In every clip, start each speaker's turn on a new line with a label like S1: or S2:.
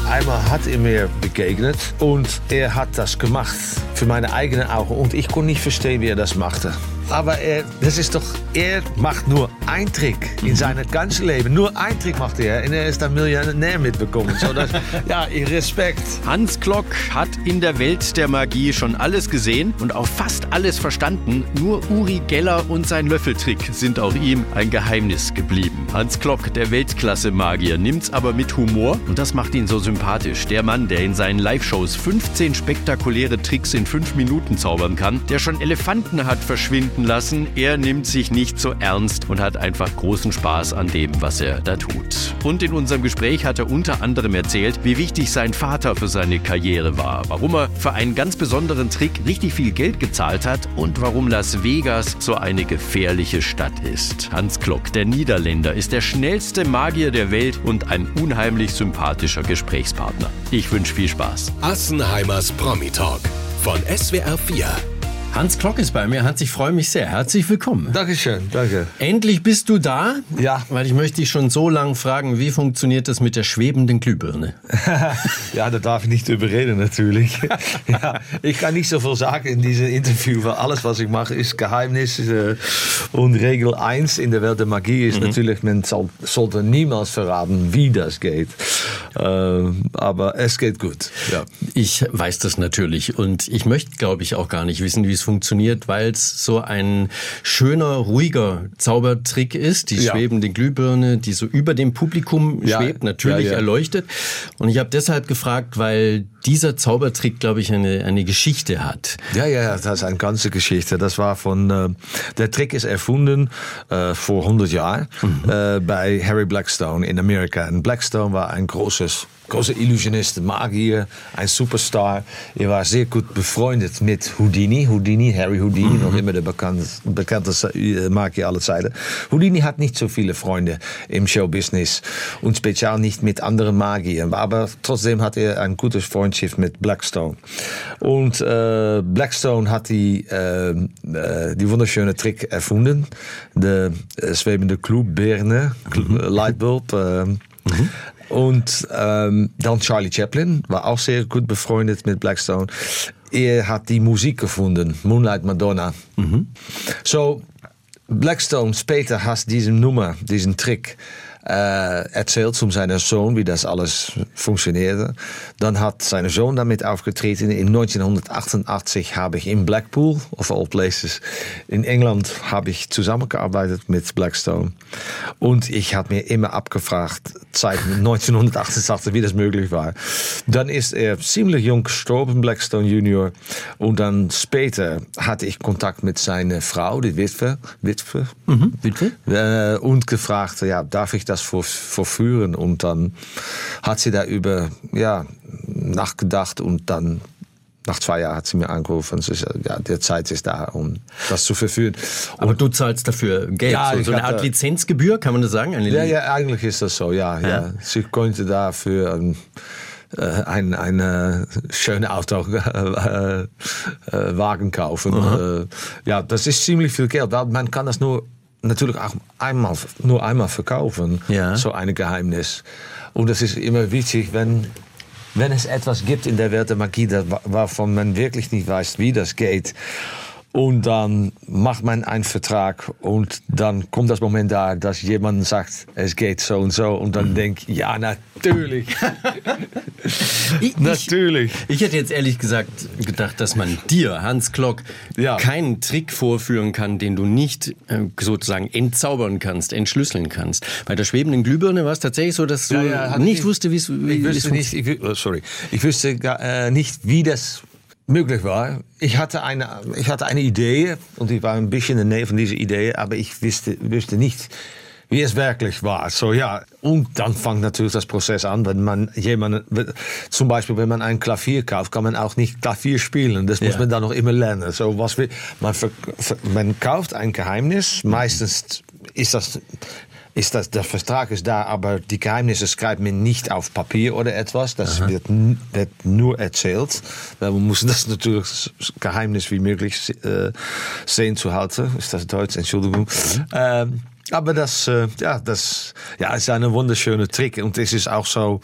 S1: Einmal hat er mir begegnet und er hat das gemacht für meine eigenen Augen und ich konnte nicht verstehen, wie er das machte. Aber er macht nur einen Trick in seinem ganzen Leben. Nur einen Trick macht er und er ist dann Millionär mitbekommen. So, Respekt.
S2: Hans Klok hat in der Welt der Magie schon alles gesehen und auch fast alles verstanden. Nur Uri Geller und sein Löffeltrick sind auch ihm ein Geheimnis geblieben. Hans Klok, der Weltklasse-Magier, nimmt's aber mit Humor und das macht ihn so sympathisch. Der Mann, der in seinen Live-Shows 15 spektakuläre Tricks in 5 Minuten zaubern kann, der schon Elefanten hat verschwinden lassen, er nimmt sich nicht so ernst und hat einfach großen Spaß an dem, was er da tut. Und in unserem Gespräch hat er unter anderem erzählt, wie wichtig sein Vater für seine Karriere war, warum er für einen ganz besonderen Trick richtig viel Geld gezahlt hat und warum Las Vegas so eine gefährliche Stadt ist. Hans Klok, der Niederländer, ist der schnellste Magier der Welt und ein unheimlich sympathischer Gesprächspartner. Ich wünsche viel Spaß.
S3: Assenheimers Promi-Talk von SWR 4.
S2: Hans Klok ist bei mir. Hans, ich freue mich sehr. Herzlich willkommen.
S1: Dankeschön, danke.
S2: Endlich bist du da.
S1: Ja.
S2: Weil ich möchte dich schon so lange fragen, wie funktioniert das mit der schwebenden Glühbirne?
S1: Ja, da darf ich nicht drüber reden natürlich. Ja, ich kann nicht so viel sagen in diesem Interview, weil alles, was ich mache, ist Geheimnis. Und Regel 1 in der Welt der Magie ist natürlich, man sollte niemals verraten, wie das geht. Aber es geht gut. Ja.
S2: Ich weiß das natürlich und ich möchte, glaube ich, auch gar nicht wissen, wie es funktioniert, weil es so ein schöner, ruhiger Zaubertrick ist, die schwebende Glühbirne, die so über dem Publikum schwebt, natürlich erleuchtet. Und ich habe deshalb gefragt, weil dieser Zaubertrick, glaube ich, eine Geschichte hat.
S1: Ja, das ist eine ganze Geschichte. Das war der Trick ist erfunden vor 100 Jahren bei Harry Blackstone in Amerika. Und Blackstone war ein großer Illusionist, Magier, ein Superstar. Er war sehr gut befreundet mit Houdini, Harry Houdini, noch immer der bekannteste Magier aller Zeiten. Houdini hat nicht so viele Freunde im Showbusiness und speziell nicht mit anderen Magiern, aber trotzdem hat er eine gute Freundschaft mit Blackstone. Und Blackstone hat die wunderschöne Trick erfunden, die schwebende Glühbirne, Lightbulb. Und dann Charlie Chaplin war auch sehr gut befreundet mit Blackstone. Er hat die Musik gefunden, Moonlight Madonna. So, Blackstone später hat diesen Trick erzählt zu seinem Sohn, wie das alles funktionierte. Dann hat sein Sohn damit aufgetreten. In 1988 habe ich in Blackpool, of all places, in England, habe ich zusammengearbeitet mit Blackstone. Und ich habe mir immer abgefragt, seit 1988, wie das möglich war. Dann ist er ziemlich jung gestorben, Blackstone Junior. Und dann später hatte ich Kontakt mit seiner Frau, die Witwe. Und gefragt, darf ich das vorführen? Und dann hat sie darüber nachgedacht und dann nach 2 Jahren hat sie mir angerufen und sie sagt, die Zeit ist da, um das zu verführen.
S2: Aber du zahlst dafür Geld, so eine Art Lizenzgebühr, kann man das sagen?
S1: Ja, eigentlich ist das so, ja. Sie konnte dafür ein schönes Auto Wagen kaufen. Das ist ziemlich viel Geld, weil man kann das natürlich auch nur einmal verkaufen, so ein Geheimnis. Und das ist immer wichtig, wenn es etwas gibt in der Welt der Magie, wovon man wirklich nicht weiß, wie das geht. Und dann macht man einen Vertrag und dann kommt das Moment da, dass jemand sagt, es geht so und so. Und dann denkt, ja, natürlich. Natürlich.
S2: Ich hätte jetzt ehrlich gesagt gedacht, dass man dir, Hans Klok, keinen Trick vorführen kann, den du nicht sozusagen entzaubern kannst, entschlüsseln kannst. Bei der schwebenden Glühbirne war es tatsächlich so, dass du nicht wusste, wie es funktioniert.
S1: Ich wusste nicht, wie das möglich war. Ich hatte eine Idee und ich war ein bisschen in der Nähe von dieser Idee, aber ich wusste nicht, wie es wirklich war. So, und dann fängt natürlich das Prozess an, wenn man zum Beispiel, wenn man ein Klavier kauft, kann man auch nicht Klavier spielen. Das muss man dann noch immer lernen. So, man kauft ein Geheimnis. Meistens der Vertrag ist da, aber die Geheimnisse schreibt man nicht auf Papier oder etwas. Das wird nur erzählt. Man muss das natürlich Geheimnis wie möglich sehen zu halten. Ist das Deutsch? Entschuldigung. Aber das ist ein wunderschöner Trick. Und es ist auch so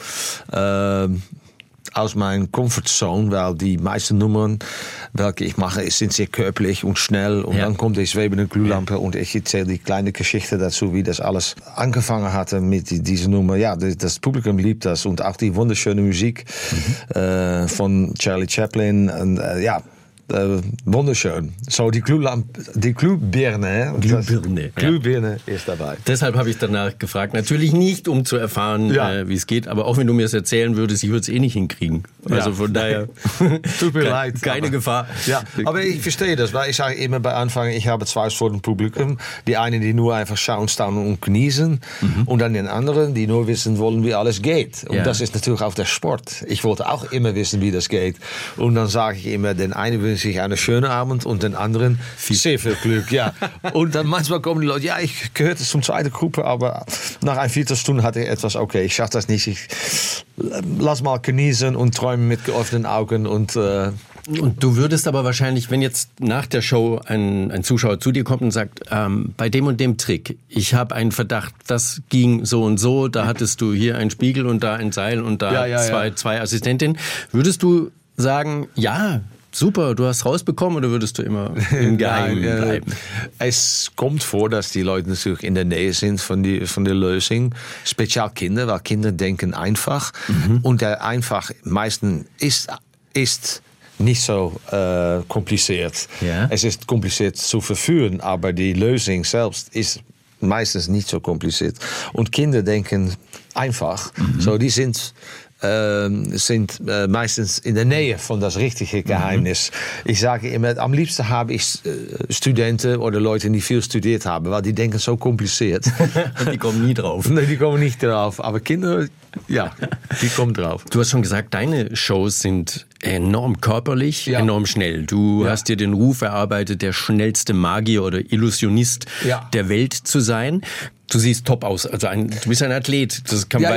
S1: aus meiner Comfortzone, weil die meisten Nummern, welche ich mache, sind sehr körperlich und schnell. Und dann kommt die schwebende Glühlampe und ich erzähle die kleine Geschichte dazu, wie das alles angefangen hatte mit dieser Nummer. Ja, das Publikum liebt das und auch die wunderschöne Musik von Charlie Chaplin. Und, wunderschön. So, die Glühlampe, die Glühbirne. Glühbirne ist dabei.
S2: Deshalb habe ich danach gefragt. Natürlich nicht, um zu erfahren, wie es geht, aber auch wenn du mir es erzählen würdest, ich würde es eh nicht hinkriegen. Also von daher,
S1: tut mir leid.
S2: Keine Gefahr.
S1: Ja, aber ich verstehe das, weil ich sage immer bei Anfang, ich habe zwei Sorten Publikum. Die einen, die nur einfach schauen, staunen und genießen. Und dann den anderen, die nur wissen wollen, wie alles geht. Und das ist natürlich auch der Sport. Ich wollte auch immer wissen, wie das geht. Und dann sage ich immer, den einen will sich einen schönen Abend und den anderen sehr viel Glück. Ja. Und dann manchmal kommen die Leute, ich gehörte zum zweiten Gruppe, aber nach einer Viertelstunde hatte ich etwas, okay, ich schaffe das nicht. Ich lass mal genießen und träumen mit geöffneten Augen und
S2: du würdest aber wahrscheinlich, wenn jetzt nach der Show ein Zuschauer zu dir kommt und sagt, bei dem und dem Trick, ich habe einen Verdacht, das ging so und so, da hattest du hier einen Spiegel und da ein Seil und da zwei Assistentinnen, würdest du sagen, ja, super, du hast rausbekommen, oder würdest du immer im Geheimen bleiben?
S1: Es kommt vor, dass die Leute natürlich in der Nähe sind von der Lösung. Speziell Kinder, weil Kinder denken einfach. Und der einfach meistens ist nicht so kompliziert. Ja. Es ist kompliziert zu verführen, aber die Lösung selbst ist meistens nicht so kompliziert. Und Kinder denken einfach. So, die sind meistens in der Nähe von das richtige Geheimnis. Ich sage immer, am liebsten habe ich Studenten oder Leute, die viel studiert haben, weil die denken so kompliziert.
S2: Und die kommen nie drauf.
S1: Nee, die kommen nicht drauf. Aber Kinder, die kommen drauf.
S2: Du hast schon gesagt, deine Shows sind enorm körperlich, enorm schnell. Du hast dir den Ruf erarbeitet, der schnellste Magier oder Illusionist der Welt zu sein. Du siehst top aus, also du bist ein Athlet. Das kann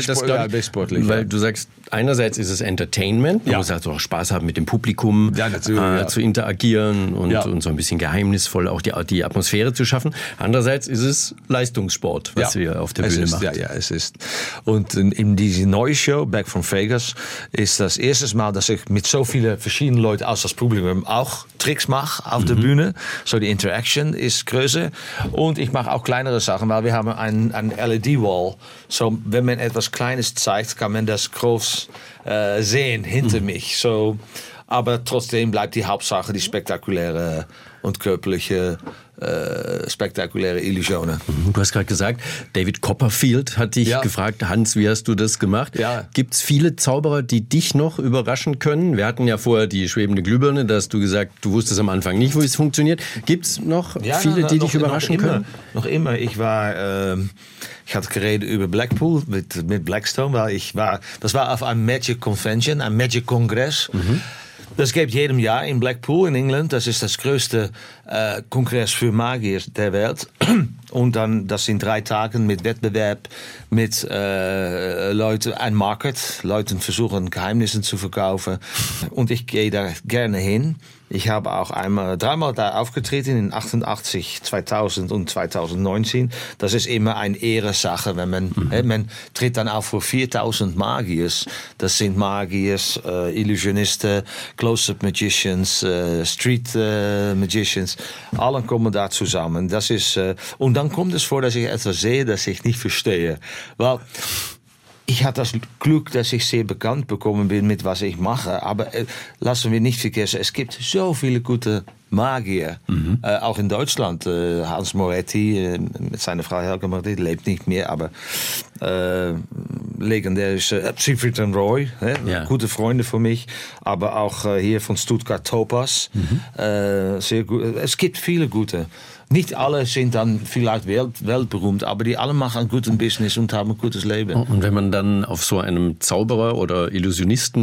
S2: weil du sagst, einerseits ist es Entertainment, man muss also auch Spaß haben mit dem Publikum, zu interagieren und so ein bisschen geheimnisvoll auch die Atmosphäre zu schaffen. Andererseits ist es Leistungssport, was wir auf der Bühne machen.
S1: Ja, es ist. Und in diese neue Show, Back from Vegas, ist das erste Mal, dass ich mit so vielen verschiedenen Leuten aus das Publikum auch Tricks mache auf der Bühne. So die Interaction ist größer. Und ich mache auch kleinere Sachen, weil wir haben ein LED-Wall. So, wenn man etwas Kleines zeigt, kann man das groß sehen hinter mich. So, aber trotzdem bleibt die Hauptsache die spektakuläre und körperliche spektakuläre Illusionen.
S2: Du hast gerade gesagt, David Copperfield hat dich gefragt, Hans, wie hast du das gemacht?
S1: Ja.
S2: Gibt es viele Zauberer, die dich noch überraschen können? Wir hatten ja vorher die schwebende Glühbirne, da hast du gesagt, du wusstest am Anfang nicht, wie es funktioniert. Gibt es noch viele, die dich überraschen können?
S1: Noch immer. Ich hatte geredet über Blackpool mit Blackstone, weil das war auf einem Magic Convention, einem Magic Kongress. Das gibt jedem Jahr in Blackpool in England. Das ist das größte Kongress für Magier der Welt. Und dann, das sind 3 Tage mit Wettbewerb, mit Leuten, ein Market. Leute versuchen Geheimnisse zu verkaufen. Und ich gehe da gerne hin. Ich habe auch 3-mal da aufgetreten, in 88, 2000 und 2019. Das ist immer eine Ehrensache, wenn man tritt dann auf vor 4000 Magiers. Das sind Magiers, Illusionisten, Close-up Magicians, Street Magicians. Alle kommen da zusammen. Das ist, und dann kommt es vor, dass ich etwas sehe, das ich nicht verstehe. Weil ich hatte das Glück, dass ich sehr bekannt bekommen bin mit was ich mache. Aber lassen wir nicht vergessen, es gibt so viele gute Magier. Auch in Deutschland. Hans Moretti mit seiner Frau Helga Moretti, lebt nicht mehr, aber legendärische Siegfried und Roy, gute Freunde von mich. Aber auch hier von Stuttgart Topaz. Sehr gut. Es gibt viele gute. Nicht alle sind dann vielleicht weltberühmt, aber die alle machen ein gutes Business und haben ein gutes Leben.
S2: Und wenn man dann auf so einem Zauberer- oder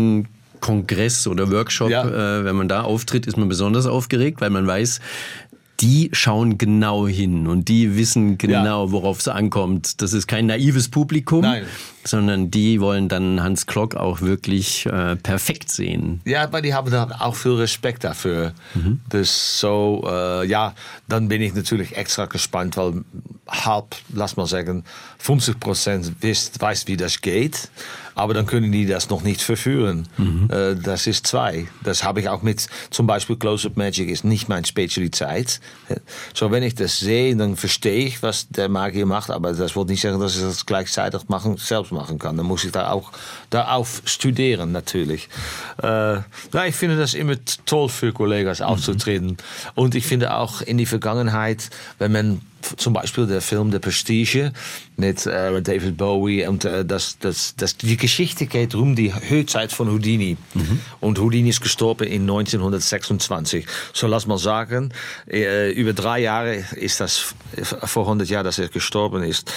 S2: Illusionisten-Kongress oder Workshop, wenn man da auftritt, ist man besonders aufgeregt, weil man weiß, die schauen genau hin und die wissen genau, worauf es ankommt. Das ist kein naives Publikum, sondern die wollen dann Hans Klok auch wirklich perfekt sehen.
S1: Ja, aber die haben dann auch viel Respekt dafür. Das so, dann bin ich natürlich extra gespannt, weil lass mal sagen, 50% weiß, wie das geht. Aber dann können die das noch nicht verführen. Das ist 2. Das habe ich auch mit, zum Beispiel Close-Up Magic ist nicht meine Spezialität. So, wenn ich das sehe, dann verstehe ich, was der Magier macht. Aber das will nicht sagen, dass ich das gleichzeitig selbst machen kann. Dann muss ich da auch darauf studieren, natürlich. Ich finde das immer toll für Kollegen aufzutreten. Und ich finde auch in die Vergangenheit, wenn man zum Beispiel der Film The Prestige mit David Bowie und die Geschichte geht um die Höchzeit von Houdini. Und Houdini ist gestorben in 1926. So lass mal sagen, über 3 Jahre ist das vor 100 Jahren, dass er gestorben ist.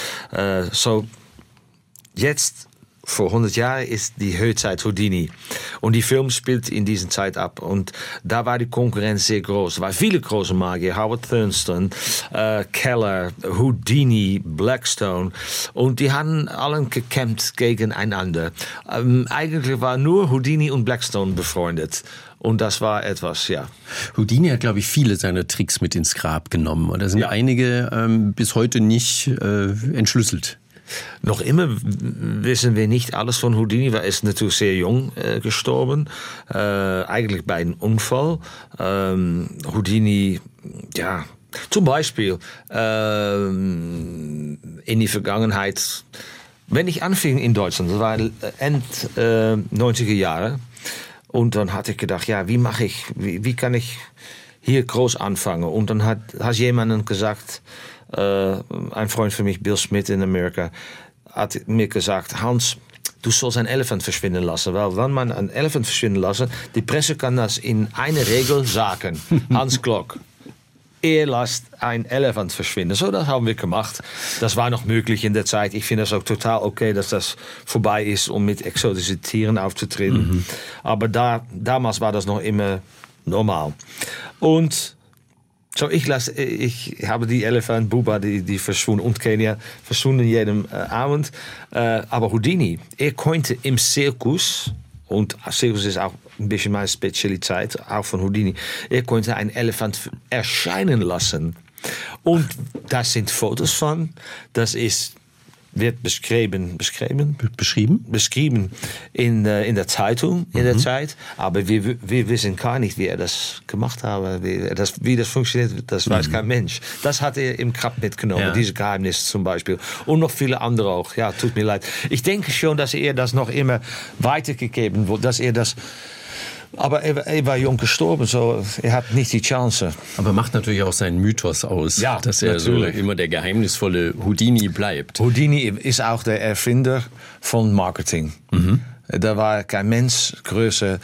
S1: Jetzt vor 100 Jahren ist die Höchzeit Houdini. Und die Film spielt in dieser Zeit ab. Und da war die Konkurrenz sehr groß. Es waren viele große Magier. Howard Thurston, Keller, Houdini, Blackstone. Und die haben alle gekämpft gegeneinander. Eigentlich waren nur Houdini und Blackstone befreundet. Und das war etwas,
S2: Houdini hat, glaube ich, viele seiner Tricks mit ins Grab genommen. Und da sind einige bis heute nicht entschlüsselt.
S1: Noch immer wissen wir nicht alles von Houdini, weil er ist natürlich sehr jung gestorben, eigentlich bei einem Unfall. Houdini, zum Beispiel in die Vergangenheit, wenn ich anfing in Deutschland, das war Ende 90er Jahre, und dann hatte ich gedacht, wie kann ich hier groß anfangen? Und dann hat jemand gesagt, ein Freund von mich, Bill Smith in Amerika, hat mir gesagt, Hans, du sollst einen Elefant verschwinden lassen. Weil wenn man einen Elefant verschwinden lassen, die Presse kann das in einer Regel sagen. Hans Klok, lässt ein Elefant verschwinden. So, das haben wir gemacht. Das war noch möglich in der Zeit. Ich finde das auch total okay, dass das vorbei ist, um mit exotischen Tieren aufzutreten. Aber damals war das noch immer normal. Und so, ich habe die Elefant, Buba, die verschwunden, und Kenia verschwunden jeden Abend. Aber Houdini, konnte im Zirkus, und Zirkus ist auch ein bisschen meine Spezialität, auch von Houdini, konnte einen Elefant erscheinen lassen. Und da sind Fotos von, wird beschrieben in der Zeitung in der Zeit, aber wir wissen gar nicht, wie er das gemacht hat, wie das funktioniert, das weiß kein Mensch. Das hat er im Grab mitgenommen, diese Geheimnisse zum Beispiel, und noch viele andere auch. Ja, tut mir leid. Ich denke schon, dass er das noch immer weitergegeben wird, dass er das. Aber er war jung gestorben, so er hat nicht die Chance.
S2: Aber macht natürlich auch seinen Mythos aus, dass er natürlich so immer der geheimnisvolle Houdini bleibt.
S1: Houdini ist auch der Erfinder von Marketing. Da war kein Mensch größer.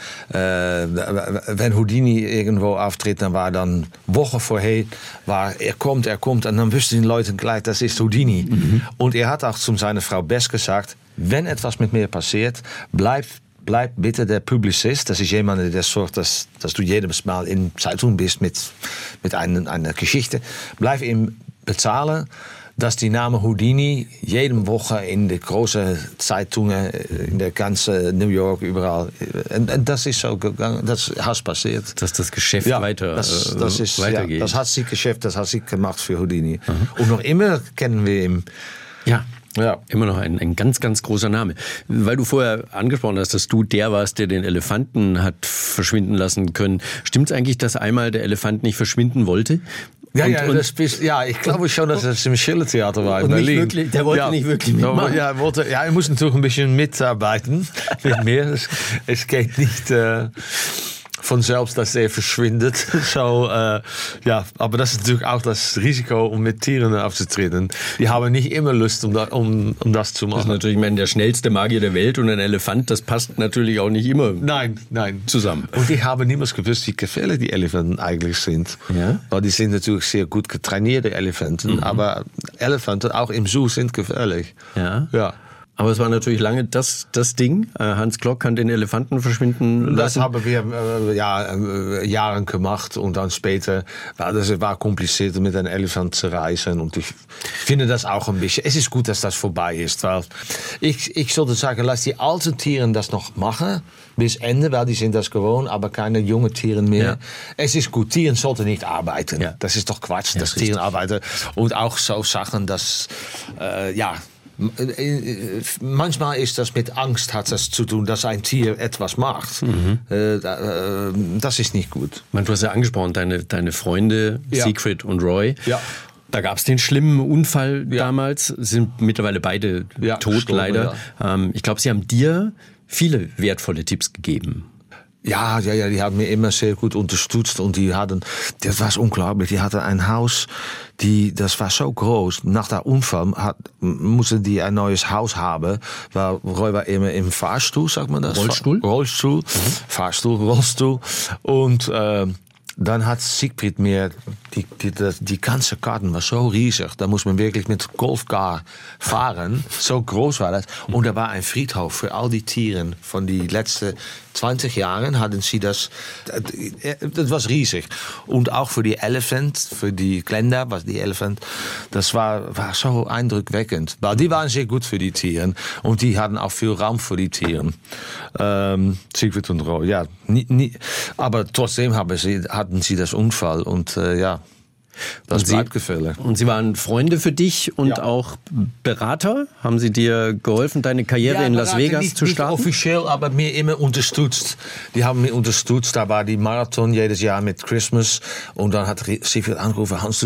S1: Wenn Houdini irgendwo auftritt, dann war dann Wochen vorher, er kommt, und dann wussten die Leute gleich, das ist Houdini. Und er hat auch zu seiner Frau Bess gesagt, wenn etwas mit mir passiert, bleib bitte der Publizist. Das ist jemand, der sorgt, dass du jedes Mal in Zeitung bist mit einer Geschichte. Bleib ihm bezahlen, dass die Name Houdini jede Woche in die großen Zeitungen, in der ganzen New York, überall. Und das ist so gegangen, das hat passiert.
S2: Dass das Geschäft weitergeht.
S1: Das hat sie Geschäft, das hat sie gemacht für Houdini. Und noch immer kennen wir ihn.
S2: Ja, immer noch ein ganz, ganz großer Name. Weil du vorher angesprochen hast, dass du der warst, der den Elefanten hat verschwinden lassen können. Stimmt's eigentlich, dass einmal der Elefant nicht verschwinden wollte?
S1: Ich glaube schon, dass das im Schiller-Theater war in Berlin.
S2: Der wollte nicht wirklich mitmachen.
S1: Er musste natürlich ein bisschen mitarbeiten mit mir. Es geht nicht von selbst, dass er verschwindet. Aber das ist natürlich auch das Risiko, um mit Tieren aufzutreten. Die haben nicht immer Lust, um das zu machen.
S2: Das ist natürlich, der schnellste Magier der Welt und ein Elefant, das passt natürlich auch nicht immer zusammen.
S1: Und ich habe niemals gewusst, wie gefährlich die Elefanten eigentlich sind. Ja? Weil die sind natürlich sehr gut getrainierte Elefanten, aber Elefanten auch im Zoo sind gefährlich.
S2: Ja. Aber es war natürlich lange das Ding. Hans Klok kann den Elefanten verschwinden lassen.
S1: Das haben wir Jahren gemacht und dann später war kompliziert mit einem Elefant zu reisen und ich finde das auch ein bisschen, es ist gut, dass das vorbei ist, weil ich sollte sagen, lass die alten Tiere das noch machen bis Ende, weil die sind das gewohnt, aber keine jungen Tiere mehr. Ja. Es ist gut, Tiere sollten nicht arbeiten. Ja. Das ist doch Quatsch, dass Tiere arbeiten und auch so Sachen, dass manchmal ist das mit Angst, hat das zu tun, dass ein Tier etwas macht. Das ist nicht gut.
S2: Du hast ja angesprochen, deine Freunde Siegfried und Roy. Ja. Da gab es den schlimmen Unfall damals, sind mittlerweile beide tot, leider. Ja. Ich glaube, sie haben dir viele wertvolle Tipps gegeben.
S1: Ja, die haben mir immer sehr gut unterstützt und das war unglaublich, die hatten ein Haus, das war so groß, nach der Unfall mussten die ein neues Haus haben, weil Roy war immer im Fahrstuhl, sagt man das? Rollstuhl, Fahrstuhl, Rollstuhl und dann hat Siegfried mir, die ganze Karten war so riesig, da muss man wirklich mit Golfcar fahren, so groß war das. Und da war ein Friedhof für all die Tiere von die letzten 20 Jahren hatten sie das war riesig. Und auch für die Elephant, für die Glenda, was die Elephant, das war so eindruckweckend. Weil die waren sehr gut für die Tiere und die hatten auch viel Raum für die Tiere. Siegfried und Roy, ja. Aber trotzdem hatten sie das Unfall und das bleibt gefällig.
S2: Und sie waren Freunde für dich und auch Berater? Haben sie dir geholfen, deine Karriere in Las Vegas zu starten?
S1: Nicht offiziell, aber mir immer unterstützt. Die haben mich unterstützt. Da war die Marathon jedes Jahr mit Christmas. Und dann hat Siegfried angerufen, Hans, du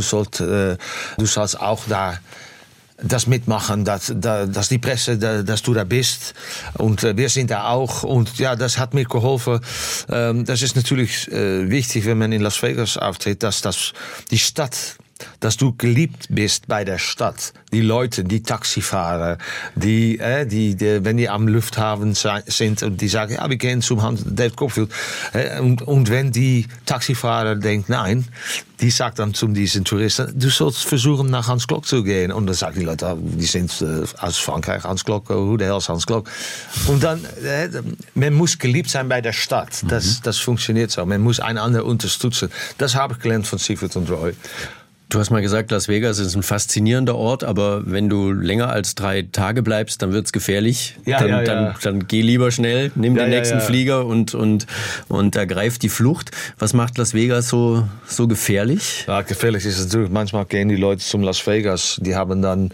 S1: sollst auch da das mitmachen, dass die Presse, dass du da bist und wir sind da auch und ja, das hat mir geholfen. Das ist natürlich wichtig, wenn man in Las Vegas auftritt, dass die Stadt, dass du geliebt bist bei der Stadt. Die Leute, die Taxifahrer, die wenn die am Lufthafen sind und die sagen, ja, wir gehen zum David Copperfield. Und wenn die Taxifahrer denkt, nein, die sagt dann zu diesen Touristen, du sollst versuchen, nach Hans Klok zu gehen. Und dann sagen die Leute, die sind aus Frankreich, Hans Klok, who the hell is Hans Klok? Und dann, man muss geliebt sein bei der Stadt. Das funktioniert so. Man muss einander unterstützen. Das habe ich gelernt von Siegfried und Roy.
S2: Du hast mal gesagt, Las Vegas ist ein faszinierender Ort, aber wenn du länger als 3 Tage bleibst, dann wird's gefährlich. Dann geh lieber schnell, nimm den nächsten Flieger und ergreif die Flucht. Was macht Las Vegas so gefährlich?
S1: Ja, gefährlich ist es natürlich, manchmal gehen die Leute zum Las Vegas, die haben dann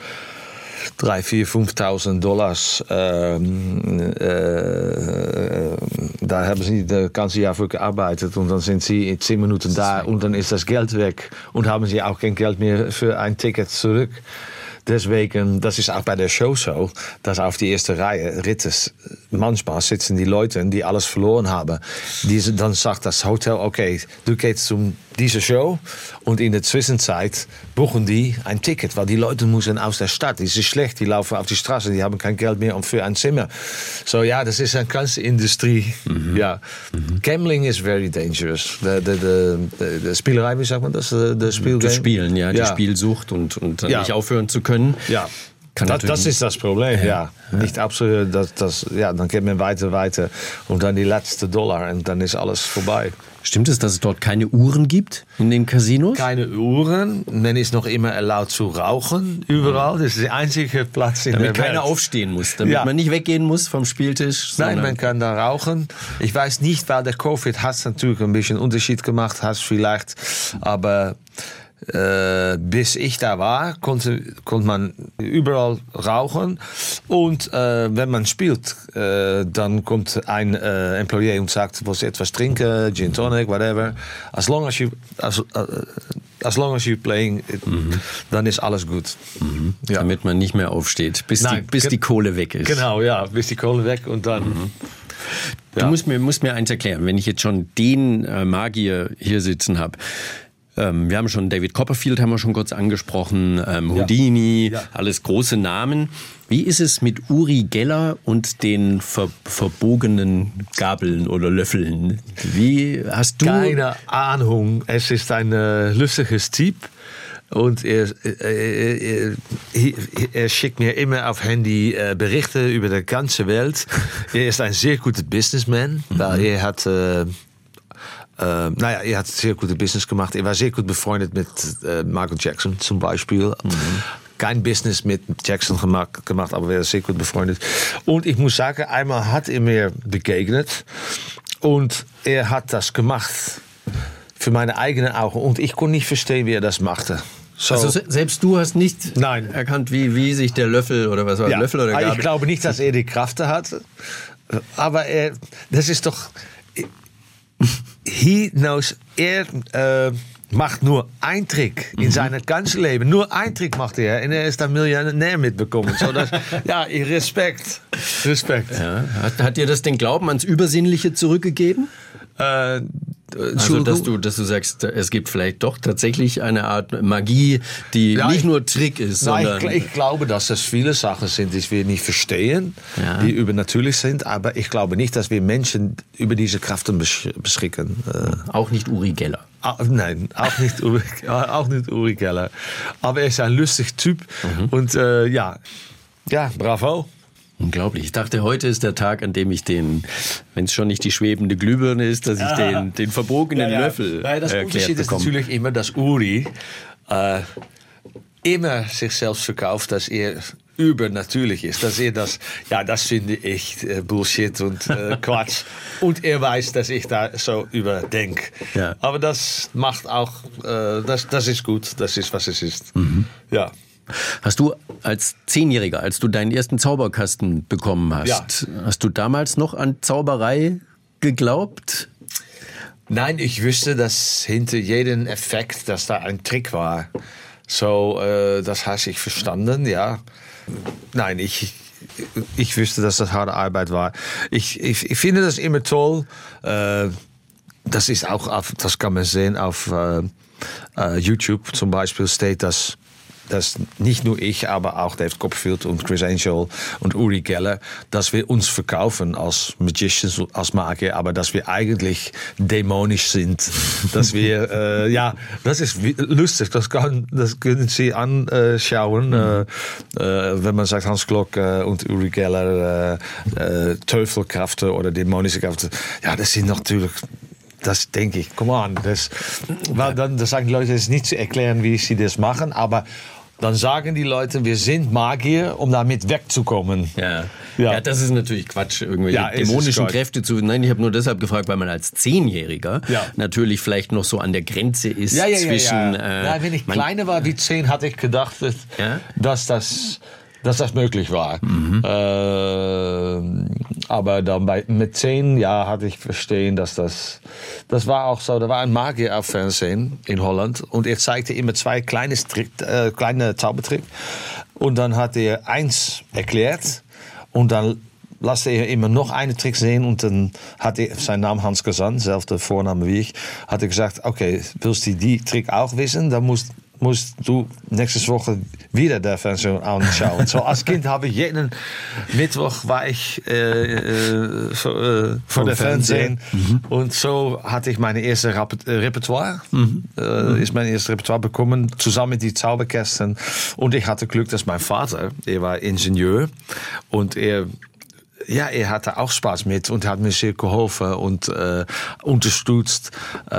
S1: 3.000, 4.000, 5.000 da haben sie das ganze Jahr für gearbeitet und dann sind sie in 10 Minuten da und dann ist das Geld weg und haben sie auch kein Geld mehr für ein Ticket zurück. Deswegen, das ist auch bei der Show so, dass auf die erste Reihe Rittes, manchmal sitzen die Leute, die alles verloren haben. Dann sagt das Hotel, okay, du gehst zum diese Show und in der Zwischenzeit buchen die ein Ticket, weil die Leute müssen aus der Stadt, das ist schlecht, die laufen auf die Straße, die haben kein Geld mehr für ein Zimmer. So ja, das ist eine ganze Industrie. Ja. Gambling is very dangerous. Die Spielerei, wie sagt man das? Das
S2: Spielen, die Spielsucht und dann nicht aufhören zu können.
S1: Ja. Das ist das Problem, Nicht absolut, dann geht man weiter und dann die letzte $, und dann ist alles vorbei.
S2: Stimmt es, dass es dort keine Uhren gibt in den Casinos?
S1: Keine Uhren, man ist noch immer erlaubt zu rauchen, überall. Das ist der einzige Platz in der Welt.
S2: Damit keiner aufstehen muss, damit man nicht weggehen muss vom Spieltisch.
S1: Nein, man kann da rauchen. Ich weiß nicht, weil der Covid hat natürlich ein bisschen Unterschied gemacht, vielleicht, aber bis ich da war, konnte man überall rauchen und wenn man spielt, dann kommt ein Employee und sagt, willst du etwas trinken, Gin Tonic, whatever. As long as you're playing, dann ist alles gut.
S2: Ja. Damit man nicht mehr aufsteht, bis die Kohle weg ist.
S1: Genau, ja, bis die Kohle weg und dann...
S2: Du musst mir eins erklären, wenn ich jetzt schon den Magier hier sitzen habe. Wir haben schon David Copperfield haben wir schon kurz angesprochen, Houdini, alles große Namen. Wie ist es mit Uri Geller und den verbogenen Gabeln oder Löffeln? Wie hast du?
S1: Keine Ahnung. Es ist ein lustiges Typ. Und er schickt mir immer auf Handy Berichte über die ganze Welt. Er ist ein sehr guter Businessman, weil er hat sehr gute Business gemacht. Er war sehr gut befreundet mit Michael Jackson zum Beispiel. Kein Business mit Jackson gemacht, aber er ist sehr gut befreundet. Und ich muss sagen, einmal hat er mir begegnet und er hat das gemacht für meine eigenen Augen. Und ich konnte nicht verstehen, wie er das machte. So.
S2: Also selbst du hast nicht erkannt, wie sich der Löffel oder was war Löffel oder Gabel?
S1: Ich glaube nicht, dass er die Kraft hat. Aber das ist doch... He knows, macht nur einen Trick in seinem ganzen Leben. Nur einen Trick macht er und er ist ein Millionär mitbekommen. So, Respekt.
S2: Ja. Hat dir das den Glauben ans Übersinnliche zurückgegeben? Also, dass du sagst, es gibt vielleicht doch tatsächlich eine Art Magie, die nicht nur Trick ist, sondern...
S1: Ich glaube, dass das viele Sachen sind, die wir nicht verstehen, die übernatürlich sind, aber ich glaube nicht, dass wir Menschen über diese Kraften beschicken.
S2: Auch nicht Uri Geller.
S1: Nein, auch nicht Uri Geller. Aber er ist ein lustiger Typ und bravo.
S2: Unglaublich. Ich dachte, heute ist der Tag, an dem ich wenn es schon nicht die schwebende Glühbirne ist, dass ich den verbogenen Löffel
S1: das Unterschied ist natürlich immer, dass Uri immer sich selbst verkauft, dass er übernatürlich ist. Dass er das finde ich Bullshit und Quatsch. Und er weiß, dass ich da so überdenke. Ja. Aber das macht auch, das ist gut, das ist, was es ist. Ja.
S2: Hast du als 10-Jähriger, als du deinen ersten Zauberkasten bekommen hast, hast du damals noch an Zauberei geglaubt?
S1: Nein, ich wusste, dass hinter jedem Effekt, dass da ein Trick war. So, das habe ich verstanden, ja. Nein, ich wusste, dass das harte Arbeit war. Ich finde das immer toll. Das ist auch, das kann man sehen auf YouTube zum Beispiel, steht das. Dass nicht nur ich, aber auch Dave Copperfield und Chris Angel und Uri Geller, dass wir uns verkaufen als Magicians, als Magier, aber dass wir eigentlich dämonisch sind. Dass wir, das ist lustig, das können Sie anschauen, wenn man sagt Hans Klok und Uri Geller, Teufelkräfte oder dämonische Kräfte. Ja, das sind natürlich... Das denke ich, come on. Das sagen die Leute, es ist nicht zu erklären, wie sie das machen, aber dann sagen die Leute, wir sind Magier, um damit wegzukommen.
S2: Ja, das ist natürlich Quatsch, irgendwelche dämonischen Kräfte zu... Nein, ich habe nur deshalb gefragt, weil man als 10-Jähriger natürlich vielleicht noch so an der Grenze ist zwischen...
S1: wenn ich kleiner war wie 10, hatte ich gedacht, dass das möglich war. Aber dann mit 10 hatte ich verstehen, dass das war auch so. Da war ein Magier auf Fernsehen in Holland und er zeigte immer 2 kleine Zaubertrick und dann hat er eins erklärt und dann lasste er immer noch einen Trick sehen und dann hat er, sein Name Hans Kazan, selber Vorname wie ich, hat er gesagt, okay, willst du die Trick auch wissen? Dann musst du nächste Woche wieder der Fernsehen anschauen. So, als Kind habe ich jeden Mittwoch war ich vor der Fernsehen und so hatte ich meine erste Repertoire. Ist mein erstes Repertoire bekommen, zusammen mit die Zauberkästen. Und ich hatte Glück, dass mein Vater, er war Ingenieur und er hatte auch Spaß mit und hat mir sehr geholfen und unterstützt.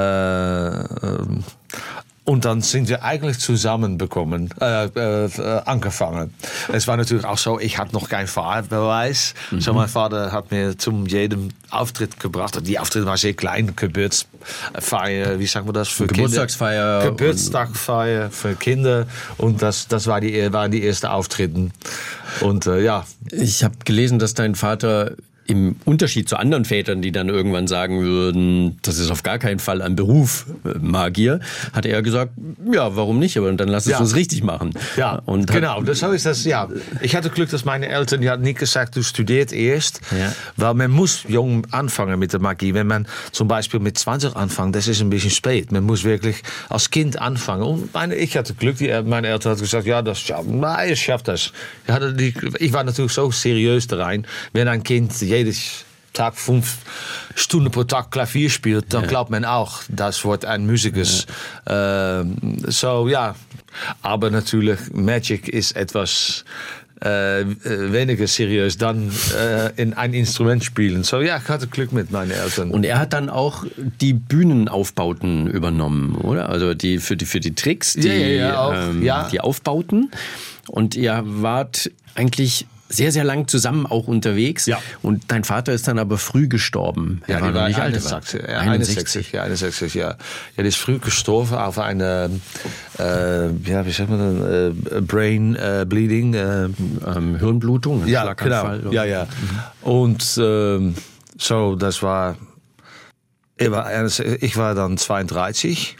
S1: Und dann sind wir eigentlich zusammen angefangen. Es war natürlich auch so, ich hatte noch keinen Fahrbeweis. So mein Vater hat mir zu jedem Auftritt gebracht. Die Auftritte waren sehr klein, Geburtsfeier, wie sagen wir das? Für
S2: Geburtstagsfeier.
S1: Kinder. Geburtstagsfeier für Kinder. Und das waren die ersten Auftritten. Und
S2: Ich habe gelesen, dass dein Vater im Unterschied zu anderen Vätern, die dann irgendwann sagen würden, das ist auf gar keinen Fall ein Beruf, Magier, hat er gesagt, ja, warum nicht, aber dann lass es uns richtig machen.
S1: Ja, und genau, so ist das, ja. Ich hatte Glück, dass meine Eltern, die hatten nicht gesagt, du studiert erst, weil man muss jung anfangen mit der Magie. Wenn man zum Beispiel mit 20 anfängt, das ist ein bisschen spät. Man muss wirklich als Kind anfangen. Und ich hatte Glück, meine Eltern haben gesagt, ich schaff das. Ich war natürlich so seriös da rein, wenn ein Kind jeden Tag 5 Stunden pro Tag Klavier spielt, dann glaubt man auch, das wird ein Musiker. Aber natürlich, Magic ist etwas weniger seriös dann in ein Instrument spielen. So ja, ich hatte Glück mit meinen Eltern.
S2: Und er hat dann auch die Bühnenaufbauten übernommen, oder? Also für die Tricks, die Aufbauten. Und ihr wart eigentlich sehr, sehr lang zusammen auch unterwegs. Ja. Und dein Vater ist dann aber früh gestorben.
S1: Er war noch nicht alt. 61, ja. Ja, der ist früh gestorben auf eine, wie sagt man, Brain Bleeding.
S2: Hirnblutung.
S1: Ja, genau. Ja. Und so, das war, ich war dann 32.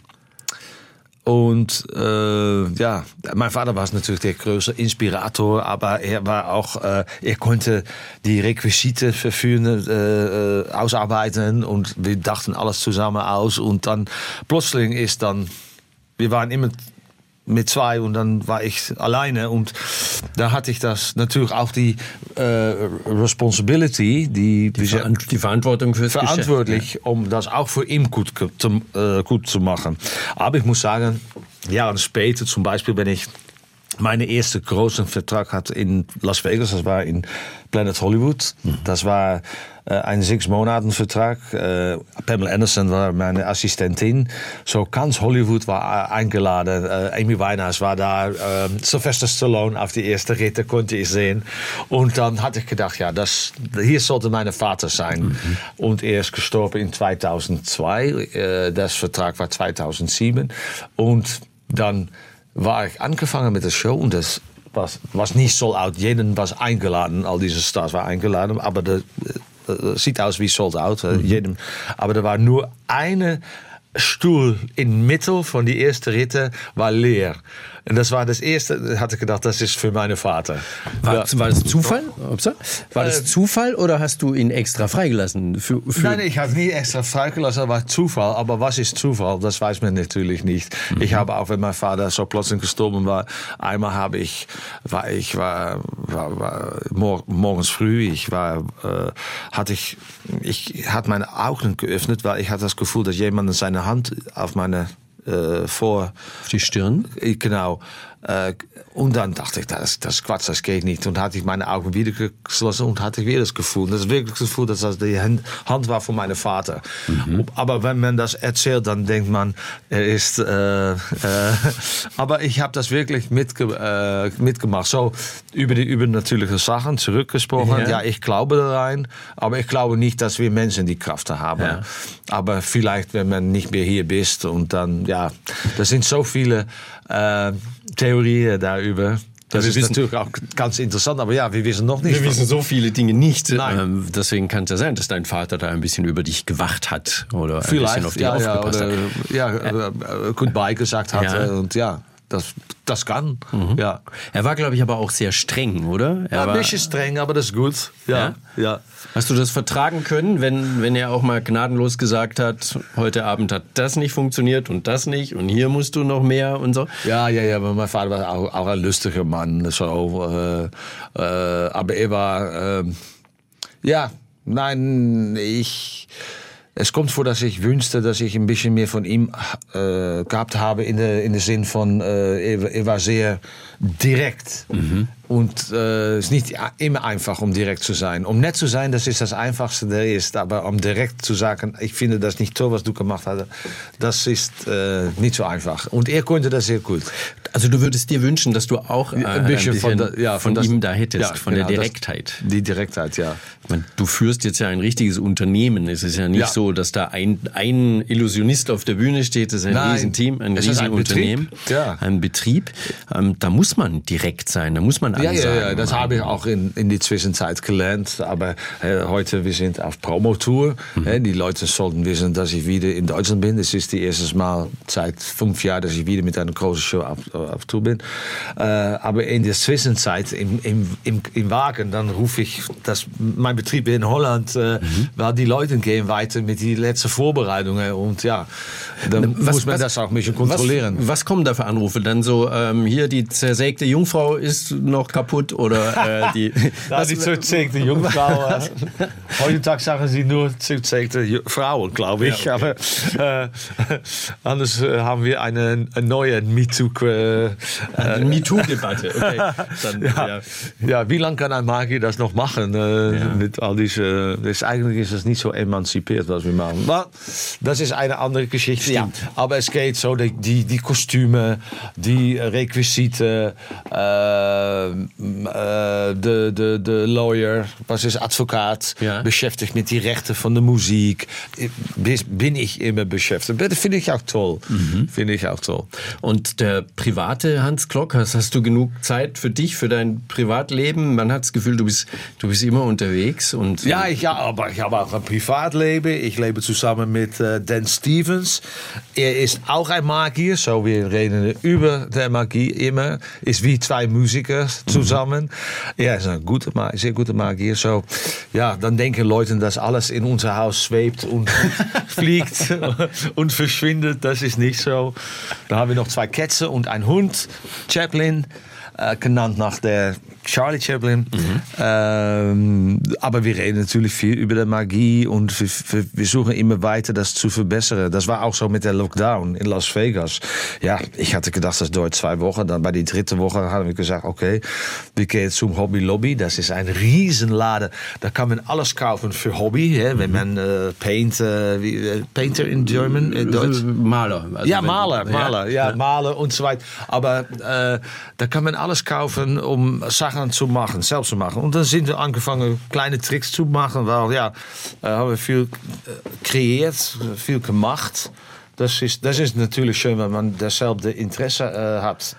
S1: Und mein Vater war natürlich der größte Inspirator, aber er war auch, er konnte die Requisite verführen, ausarbeiten und wir dachten alles zusammen aus und dann plötzlich wir waren immer mit 2 und dann war ich alleine und da hatte ich das natürlich auch die Responsibility, die
S2: Verantwortung fürs
S1: verantwortlich,
S2: Geschäft,
S1: um das auch für ihn gut zu machen. Aber ich muss sagen, Jahre später, zum Beispiel, wenn ich meine erste großen Vertrag hatte in Las Vegas, das war in Planet Hollywood. Das war ein 6-Monaten-Vertrag. Pamela Anderson war meine Assistentin. So ganz Hollywood war eingeladen. Amy Winehouse war da. Sylvester Stallone auf die erste Ritte konnte ich sehen. Und dann hatte ich gedacht, ja, hier sollte mein Vater sein. Und er ist gestorben in 2002. Das Vertrag war 2007. Und dann war ich angefangen mit der Show und das was nicht sold out. Jeden was eingeladen, all diese Stars waren eingeladen, aber das sieht aus wie sold out. Jedem. Aber da war nur eine Stuhl in Mitte von die erste Ritte war leer. Und das war das erste, hatte ich gedacht, das ist für meinen Vater.
S2: War das Zufall? War das Zufall oder hast du ihn extra freigelassen?
S1: Nein, ich habe nie extra freigelassen, das war Zufall. Aber was ist Zufall? Das weiß man natürlich nicht. Ich habe auch, wenn mein Vater so plötzlich gestorben war, einmal war morgens früh, ich hatte meine Augen geöffnet, weil ich hatte das Gefühl, dass jemand seine Hand auf meine
S2: auf die Stirn?
S1: Genau. Und dann dachte ich, das ist Quatsch, das geht nicht. Und hatte ich meine Augen wieder geschlossen und hatte ich wieder das Gefühl. Das ist wirklich das Gefühl, dass das die Hand war von meinem Vater. Aber wenn man das erzählt, dann denkt man, er ist... aber ich habe das wirklich mitgemacht. So, über die übernatürlichen Sachen zurückgesprochen. Ja, ich glaube daran, aber ich glaube nicht, dass wir Menschen die Kraft haben. Ja. Aber vielleicht, wenn man nicht mehr hier bist und dann, ja, das sind so viele... Theorien darüber. Das ist natürlich auch ganz interessant, aber ja, wir wissen noch nicht.
S2: Wir wissen so viele Dinge nicht. Deswegen kann es ja sein, dass dein Vater da ein bisschen über dich gewacht hat oder ein bisschen auf dich aufgepasst hat.
S1: Goodbye gesagt hat und ja. Das kann, ja.
S2: Er war, glaube ich, aber auch sehr streng, oder?
S1: Er war ein bisschen streng, aber das ist gut. Ja.
S2: Hast du das vertragen können, wenn er auch mal gnadenlos gesagt hat, heute Abend hat das nicht funktioniert und das nicht und hier musst du noch mehr und so?
S1: Ja, aber mein Vater war auch ein lustiger Mann. So, aber er war, es kommt vor, dass ich wünschte, dass ich ein bisschen mehr von ihm gehabt habe in der Sinn von, er war sehr direkt. Und es ist nicht immer einfach, um direkt zu sein. Um nett zu sein, das ist das Einfachste, der ist. Aber um direkt zu sagen, ich finde das nicht toll, was du gemacht hast, das ist nicht so einfach. Und er konnte das sehr gut.
S2: Also du würdest dir wünschen, dass du auch ein bisschen von ihm da hättest, von der Direktheit.
S1: Die Direktheit, ja.
S2: Ich meine, du führst jetzt ja ein richtiges Unternehmen. Es ist ja nicht so, dass da ein Illusionist auf der Bühne steht. Das ist ein Riesenteam, ein Riesenunternehmen, ein Betrieb. Da muss man direkt sein, da muss man alles sagen.
S1: Ja, das habe ich auch in die Zwischenzeit gelernt. Aber heute, wir sind auf Promotour. Die Leute sollten wissen, dass ich wieder in Deutschland bin. Es ist die erste Mal seit 5 Jahren, dass ich wieder mit einer großen Show auf Tour bin. Aber in der Zwischenzeit, im Wagen, dann rufe ich, dass mein Betrieb in Holland, weil die Leute gehen weiter mit die letzten Vorbereitungen. Und ja, dann muss man das auch ein bisschen kontrollieren.
S2: Was kommen da für Anrufe? Dann so, hier die zersägte Jungfrau ist noch Kopf kaputt oder die...
S1: die zuzeigte Jungfrau. Heutzutage sagen sie nur zuzeigte Frauen, glaube ich.
S2: Ja, okay.
S1: Aber anders haben wir eine neue
S2: MeToo-Debatte. Okay.
S1: Ja, wie lange kann ein Magier das noch machen? Mit all diese... Eigentlich ist es nicht so emanzipiert, was wir machen. Aber das ist eine andere Geschichte. Ja. Aber es geht so, die Kostüme, die Requisite, de Lawyer, was ist Advocaat, beschäftigt mit die Rechten von der Musik. Bin ich immer beschäftigt. Das finde ich auch toll. Finde ich auch toll.
S2: Und der private Hans Klok, hast du genug Zeit für dich, für dein Privatleben? Man hat das Gefühl, du bist immer unterwegs. Und
S1: aber ich habe auch ein Privatleben. Ich lebe zusammen mit Dan Stevens. Er ist auch ein Magier, so wir reden über der Magie immer. Ist wie zwei Musiker zusammen. Er ist ein sehr guter Magier. So, ja, dann denken Leute, dass alles in unser Haus schwebt und fliegt und verschwindet. Das ist nicht so. Da haben wir noch 2 Kätze und einen Hund, Chaplin, genannt nach der Charlie Chaplin. Aber wir reden natürlich viel über die Magie und wir suchen immer weiter, das zu verbessern. Das war auch so mit der Lockdown in Las Vegas. Ja, ich hatte gedacht, das dauert 2 Wochen. Dann bei die 3. Woche haben wir gesagt, okay, wir gehen zum Hobby Lobby. Das ist ein Riesenladen. Da kann man alles kaufen für Hobby. Wenn man Painter in German, in Deutsch?
S2: Maler.
S1: Also Maler und so weiter. Aber da kann man alles kaufen, um Sachen zu machen, selbst zu machen. Und dann sind wir angefangen, kleine Tricks zu machen, weil haben wir viel kreiert, viel gemacht. Das ist natürlich schön, wenn man dasselbe Interesse hat.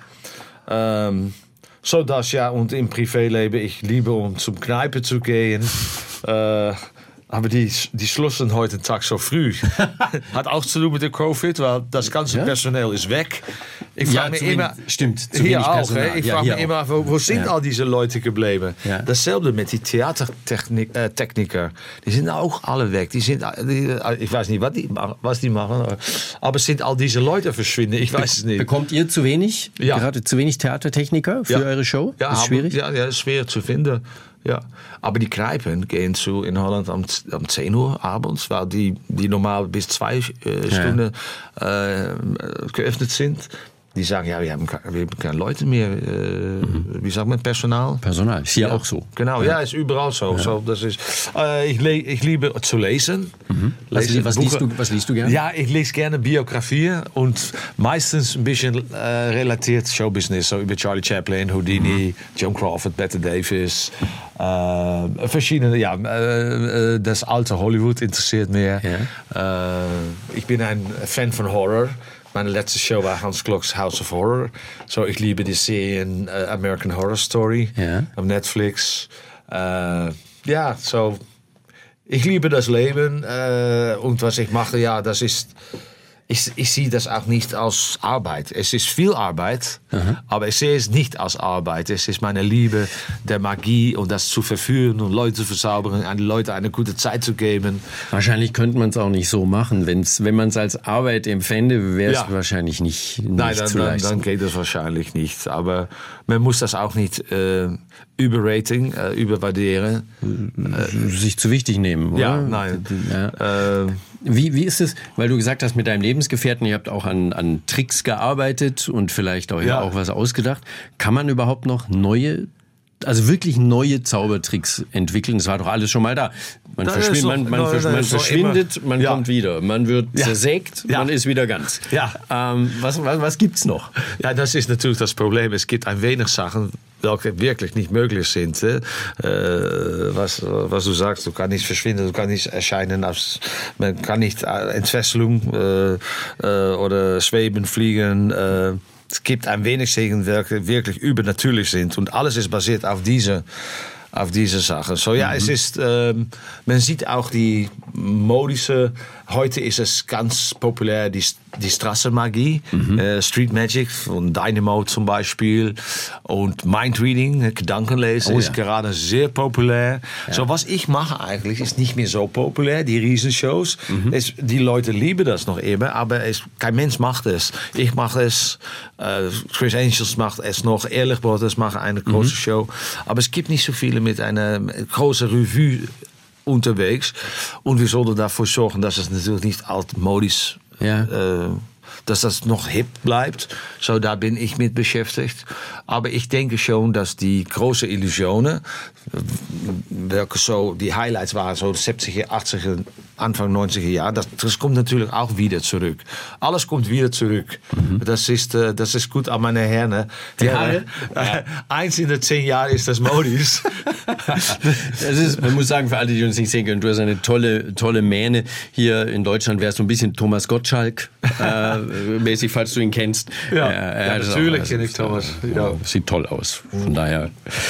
S1: So das und im Privatleben, ich liebe, um zum Kneipe zu gehen. Aber die schlossen heute Tag so früh. Hat auch zu tun mit der Covid, weil das ganze Personal ist weg. Ich frage mich immer,
S2: stimmt,
S1: hier auch. Ich frage mich immer, wo sind all diese Leute geblieben?
S2: Ja.
S1: Dasselbe mit die Theatertechniker. Die sind auch alle weg. Ich weiß nicht, was die machen, aber sind all diese Leute verschwinden? Ich weiß es nicht.
S2: Bekommt ihr zu wenig, gerade zu wenig Theatertechniker für eure Show?
S1: Ja,
S2: ist schwierig?
S1: Ja, ist schwer zu finden. Ja, aber die Kneipen gehen zu in Holland um 10 Uhr abends, weil die normal bis 2 Stunden geöffnet sind. Die sagen, wir haben keine Leute mehr, wie sagt man, Personal?
S2: Personal, ist hier auch so.
S1: Genau, ist überall so. So das ist, ich liebe zu lesen.
S2: Was liest du gerne?
S1: Ja, ich lese gerne Biografien und meistens ein bisschen relatiert Showbusiness, so über Charlie Chaplin, Houdini, Joan Crawford, Bette Davis, verschiedene, das alte Hollywood interessiert mich. Ich bin ein Fan von Horror. Meine letzte Show war Hans Klok's House of Horror. So, ich liebe die Serien American Horror Story auf Netflix. Ich liebe das Leben und was ich mache, das ist... Ich sehe das auch nicht als Arbeit. Es ist viel Arbeit, aber ich sehe es nicht als Arbeit. Es ist meine Liebe der Magie und das zu verführen und Leute zu verzaubern, an die Leute eine gute Zeit zu geben.
S2: Wahrscheinlich könnte man es auch nicht so machen. Wenn man es als Arbeit empfände, wäre es wahrscheinlich nicht zu leisten.
S1: Dann geht es wahrscheinlich nicht. Aber man muss das auch nicht übervärdieren.
S2: Sich zu wichtig nehmen, oder?
S1: Ja, nein.
S2: Wie ist es, weil du gesagt hast, mit deinem Lebensgefährten, ihr habt auch an Tricks gearbeitet und vielleicht auch was ausgedacht. Kann man überhaupt noch wirklich neue Zaubertricks entwickeln? Das war doch alles schon mal da. Man verschwindet, man kommt wieder. Man wird zersägt, man ist wieder ganz.
S1: Ja.
S2: Was gibt's noch?
S1: Ja, das ist natürlich das Problem. Es gibt ein wenig Sachen, welche wirklich nicht möglich sind. Was du sagst, du kannst nicht verschwinden, du kannst nicht erscheinen, man kann nicht Entfesselung oder schweben, fliegen. Es gibt ein wenig Sachen, die wirklich übernatürlich sind und alles ist basiert auf diese auf diese Sache. So ja, es ist, man sieht auch die modische, heute ist es ganz populär, die Straßenmagie, Street Magic von Dynamo zum Beispiel und Mindreading, Gedankenlesen ist gerade sehr populär. Ja. So was ich mache eigentlich ist nicht mehr so populär, die Riesenshows. Die Leute lieben das noch immer, aber kein Mensch macht es. Ich mache es, Chris Angels macht es noch, Ehrlich Brothers machen eine große Show, aber es gibt nicht so viele mit einer großen Revue unterwegs und wir sollten dafür sorgen, dass es natürlich nicht altmodisch dass das noch hip bleibt. So, da bin ich mit beschäftigt. Aber ich denke schon, dass die große Illusionen, welke so die Highlights waren, so 70er, 80er, Anfang 90er Jahre, das kommt natürlich auch wieder zurück. Alles kommt wieder zurück. Das ist gut an meine Herne. Eins in den 10 Jahren ist das modisch.
S2: Man muss sagen, für alle, die uns nicht sehen können, du hast eine tolle Mähne. Hier in Deutschland wärst du ein bisschen Thomas Gottschalk mäßig, falls du ihn kennst.
S1: Ja, natürlich kenne ich Thomas. Ja.
S2: Sieht toll aus. Von daher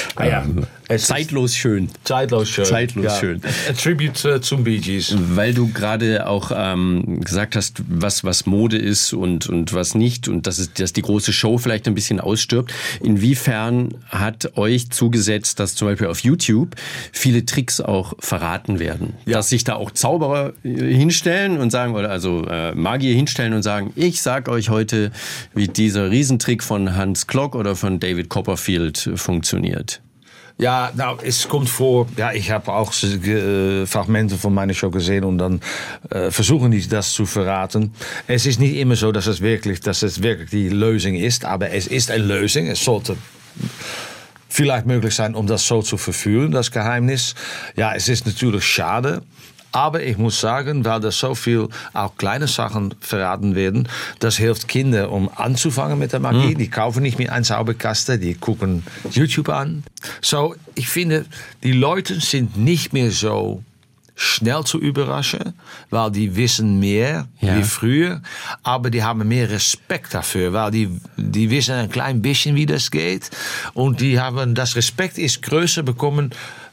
S2: zeitlos schön.
S1: Zeitlos schön. A tribute zum Bee Gees.
S2: Weil du gerade auch gesagt hast, was Mode ist und was nicht und dass die große Show vielleicht ein bisschen ausstirbt. Inwiefern hat euch zugesetzt, dass zum Beispiel auf YouTube viele Tricks auch verraten werden? Ja. Dass sich da auch Zauberer hinstellen und sagen, oder also Magier hinstellen und sagen, ich sag euch heute, wie dieser Riesentrick von Hans Klok oder von David Copperfield funktioniert.
S1: Ja, es kommt vor, ich habe auch Fragmente von meiner Show gesehen und dann versuchen die das zu verraten. Es ist nicht immer so, dass es wirklich die Lösung ist, aber es ist eine Lösung. Es sollte vielleicht möglich sein, um das so zu verführen, das Geheimnis. Ja, es ist natürlich schade. Aber ich muss sagen, weil da so viel auch kleine Sachen verraten werden, das hilft Kindern, um anzufangen mit der Magie. Die kaufen nicht mehr einen Zauberkasten, die gucken YouTube an. So, ich finde, die Leute sind nicht mehr so schnell zu überraschen, weil die wissen mehr wie früher, aber die haben mehr Respekt dafür, weil die wissen ein klein bisschen, wie das geht und die haben, das Respekt ist größer bekommen,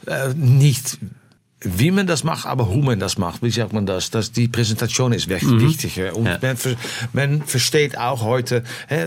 S1: nicht wie man das macht, aber hoe man das macht. Wie sagt man das? Die Präsentation ist wichtiger. Und man versteht auch heute,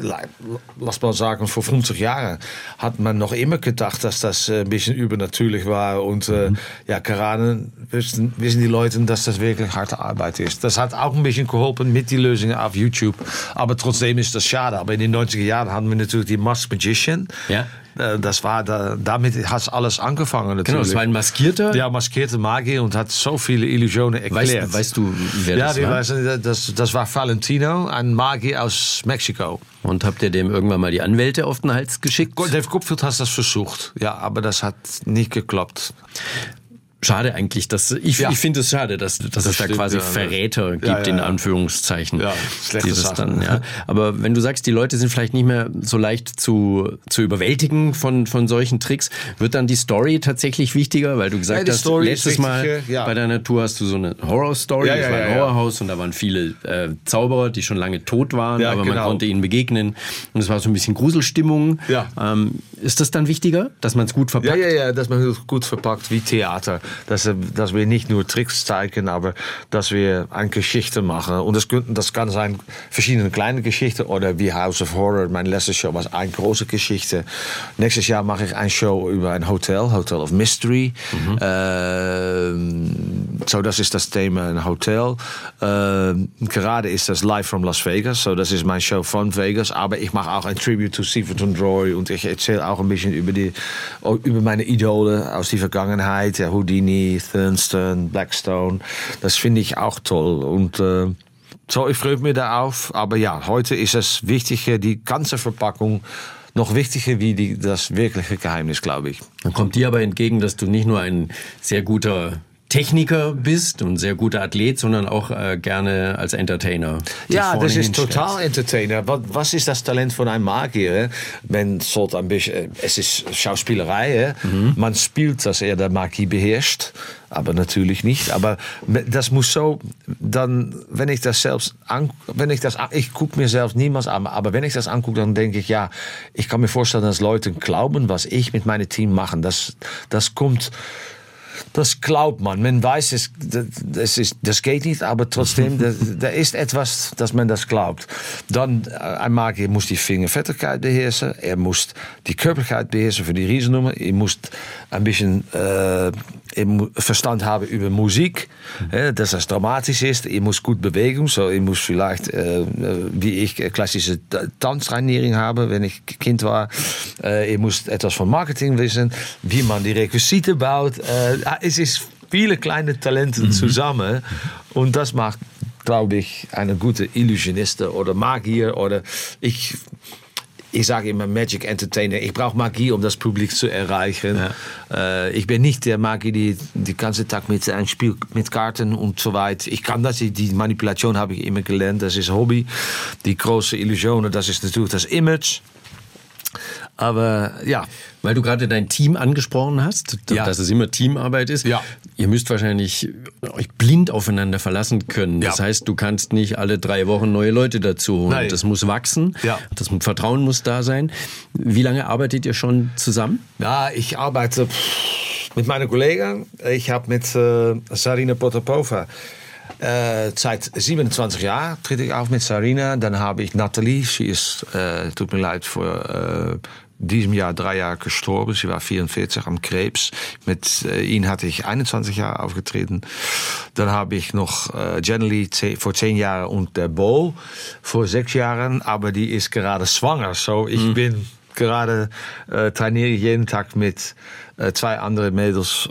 S1: lass mal sagen, vor 50 Jahren hat man noch immer gedacht, dass das ein bisschen übernatürlich war. Und gerade wissen die Leute, dass das wirklich harte Arbeit ist. Das hat auch ein bisschen geholfen mit die Lösungen auf YouTube. Aber trotzdem ist das schade. Aber in den 90er Jahren hatten wir natürlich die Masked Magician. Ja. Das war damit hat alles angefangen natürlich.
S2: Genau, das war ein maskierter.
S1: Ja, maskierte Magier und hat so viele Illusionen erklärt.
S2: Weißt du, wer das war?
S1: Das war Valentino, ein Magier aus Mexiko.
S2: Und habt ihr dem irgendwann mal die Anwälte auf den Hals geschickt?
S1: Dave Copperfield hat das versucht, ja, aber das hat nicht geklappt.
S2: Schade eigentlich, ich finde es schade, dass es da quasi Verräter gibt, in Anführungszeichen. Ja, schlechte Sachen. Dann, aber wenn du sagst, die Leute sind vielleicht nicht mehr so leicht zu überwältigen von solchen Tricks, wird dann die Story tatsächlich wichtiger? Weil du gesagt hast, letztes Mal bei deiner Tour hast du so eine Horror-Story, das war ein Horrorhaus und da waren viele Zauberer, die schon lange tot waren, aber man konnte ihnen begegnen und es war so ein bisschen Gruselstimmung. Ja. Ist das dann wichtiger, dass man es gut verpackt?
S1: Ja, dass man es gut verpackt wie Theater. Dass wir nicht nur Tricks zeigen, aber dass wir eine Geschichte machen. Und das kann sein verschiedene kleine Geschichten oder wie House of Horror. Meine letzte Show war eine große Geschichte. Nächstes Jahr mache ich eine Show über ein Hotel of Mystery. So, das ist das Thema, ein Hotel. Gerade ist das live from Las Vegas. So, das ist meine Show von Vegas. Aber ich mache auch ein Tribute to Stephen Roy und ich erzähle auch ein bisschen über meine Idole aus der Vergangenheit, Houdini, Thurnston, Blackstone. Das finde ich auch toll. Und so, ich freue mich darauf. Aber ja, heute ist es wichtiger, die ganze Verpackung, noch wichtiger wie das wirkliche Geheimnis, glaube ich.
S2: Dann kommt dir aber entgegen, dass du nicht nur ein sehr guter Techniker bist und sehr guter Athlet, sondern auch gerne als Entertainer.
S1: Ja, das ist total Entertainer. Was ist das Talent von einem Magier? Man sollte ein bisschen, es ist Schauspielerei. Man spielt, dass er der Magie beherrscht, aber natürlich nicht. Aber das muss so, dann, wenn ich das selbst, ich gucke mir selbst niemals an, aber wenn ich das angucke, dann denke ich, ja, ich kann mir vorstellen, dass Leute glauben, was ich mit meinem Team mache. Das kommt. Das glaubt man. Man weiß, das geht nicht, aber trotzdem, da ist etwas, dass man das glaubt. Dann, ein Magier muss die Fingerfertigkeit beherrschen, er muss die Körperlichkeit beherrschen für die Riesennummer, er muss ein bisschen Verstand haben über Musik, dass das dramatisch ist, er muss gut Bewegung, so er muss vielleicht, wie ich, klassische Tanztrainierung haben, wenn ich Kind war, er muss etwas von Marketing wissen, wie man die Requisite baut, es ist viele kleine Talente zusammen und das macht, glaube ich, eine gute Illusioniste oder Magier oder ich sage immer Magic Entertainer. Ich brauche Magie, um das Publikum zu erreichen. Ja. Ich bin nicht der Magier, die ganze Tag mit einem Spiel mit Karten und so weiter. Ich kann das, die Manipulation habe ich immer gelernt. Das ist Hobby. Die große Illusionen, das ist natürlich das Image. Aber ja.
S2: Weil du gerade dein Team angesprochen hast, dass es immer Teamarbeit ist. Ja. Ihr müsst wahrscheinlich euch blind aufeinander verlassen können. Das heißt, du kannst nicht alle 3 Wochen neue Leute dazu holen. Nein. Das muss wachsen. Ja. Das Vertrauen muss da sein. Wie lange arbeitet ihr schon zusammen?
S1: Ja, ich arbeite mit meinen Kollegen. Ich habe mit Sarina Potapova seit 27 Jahren tritt ich auf mit Sarina. Dann habe ich Nathalie. Sie ist, tut mir leid, vor diesem Jahr 3 Jahre gestorben. Sie war 44 am Krebs. Mit ihnen hatte ich 21 Jahre aufgetreten. Dann habe ich noch Jenny vor 10 Jahren und der Bo vor 6 Jahren. Aber die ist gerade schwanger. So, ich bin gerade trainiere jeden Tag mit 2 andere Mädels,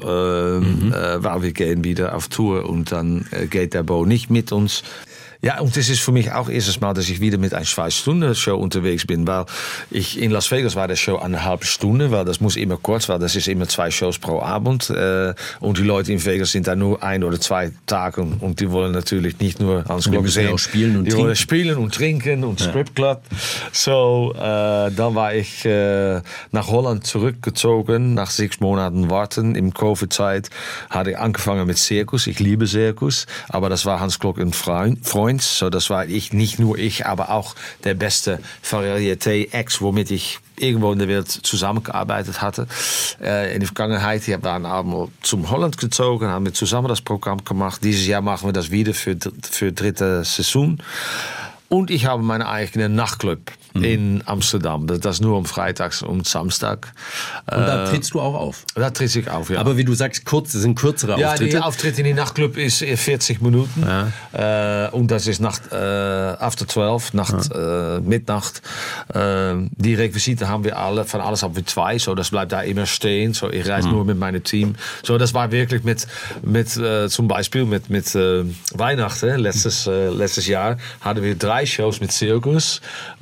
S1: weil wir gehen wieder auf Tour und dann geht der Bo nicht mit uns. Ja, und das ist für mich auch erstes Mal, dass ich wieder mit einer 2-Stunden-Show unterwegs bin, weil in Las Vegas war der Show 1,5 Stunden, weil das muss immer kurz, weil das ist immer 2 Shows pro Abend. Und die Leute in Vegas sind da nur 1 oder 2 Tage und die wollen natürlich nicht nur Hans Klok sehen. Die wollen spielen und trinken und Stripclub. So, dann war ich nach Holland zurückgezogen, nach 6 Monaten warten. Im Covid-Zeit hatte ich angefangen mit Zirkus. Ich liebe Zirkus, aber das war Hans Klok ein Freund. So, das war nicht nur ich, aber auch der beste Varieté-Ex, womit ich irgendwo in der Welt zusammengearbeitet hatte. In der Vergangenheit, wir waren abends zum Holland gezogen, haben wir zusammen das Programm gemacht. Dieses Jahr machen wir das wieder für 3. Saison. Und ich habe meine eigene Nachtclub in Amsterdam. Das nur am Freitags und Samstag.
S2: Und da trittst du auch auf?
S1: Da tritt ich auf, ja.
S2: Aber wie du sagst, das sind kürzere Auftritte?
S1: Ja, die Auftritt in die Nachtclub ist 40 Minuten. Ja. Und das ist after 12, Mitternacht. Die Requisite haben wir alle, von alles haben wir 2. So, das bleibt da immer stehen. So, ich reise nur mit meinem Team. So, das war wirklich mit zum Beispiel mit Weihnachten, letztes Jahr, hatten wir 3 Shows mit Zirkus.